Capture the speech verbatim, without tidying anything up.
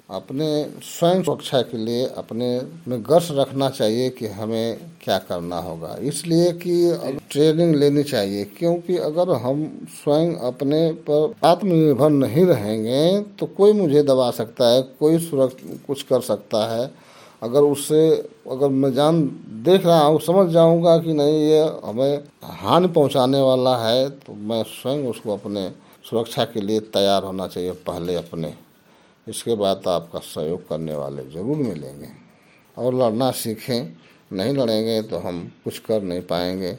अपने स्वयं सुरक्षा के लिए अपने में गर्स रखना चाहिए कि हमें क्या करना होगा। इसलिए कि अब ट्रेनिंग लेनी चाहिए, क्योंकि अगर हम स्वयं अपने पर आत्मनिर्भर नहीं रहेंगे तो कोई मुझे दबा सकता है, कोई सुरक्षा कुछ कर सकता है। अगर उससे अगर मैं जान देख रहा हूँ, समझ जाऊँगा कि नहीं ये हमें हानि पहुँचाने वाला है, तो मैं स्वयं उसको अपने सुरक्षा के लिए तैयार होना चाहिए पहले अपने। इसके बाद आपका सहयोग करने वाले ज़रूर मिलेंगे और लड़ना सीखें। नहीं लड़ेंगे तो हम कुछ कर नहीं पाएंगे।